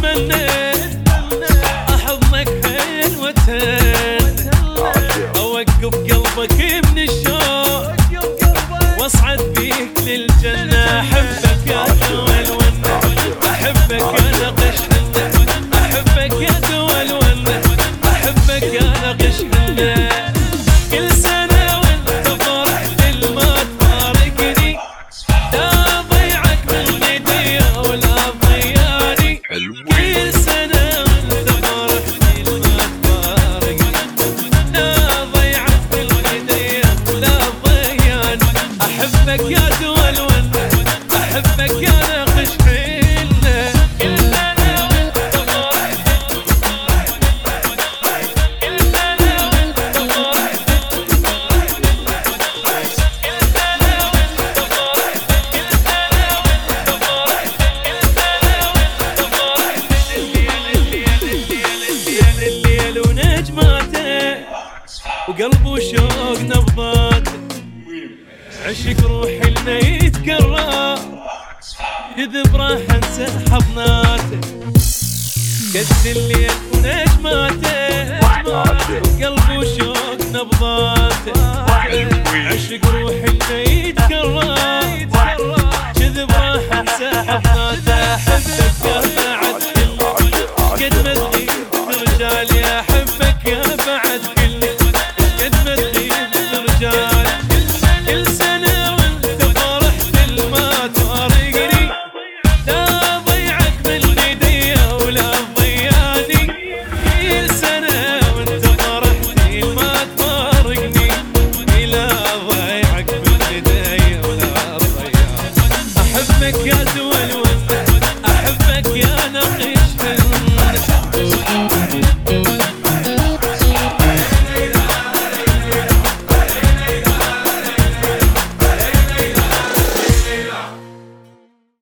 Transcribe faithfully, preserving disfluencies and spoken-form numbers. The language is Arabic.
اتمنى احضنك حلوتين اوقف قلبك من الشوق واصعد بيك للجنة. احبك يا دول ونه احبك يا نقش احبك يا دول ونه احبك يا نقش كل سنة وانت فرح ما تفارقني لا ضيعك من ايدي ولا ضيعني. كل سنة وانت فرح ما تفارقني لا ضيعك من ايدي ولا ضيعني. احبك يا دول ونه احبك يا نقش حيلنا. كل سنة وانت فرح كل سنة وانت فرح الليل ونجماته وقلب وشوق نبضاته عشق روحي لنا يتكرر كذب راح انسى حضناته. قد الليل ونجماته وقلب وشوق نبضاته عشق روحي لنا يتكرر كذب راح انسى حضناته.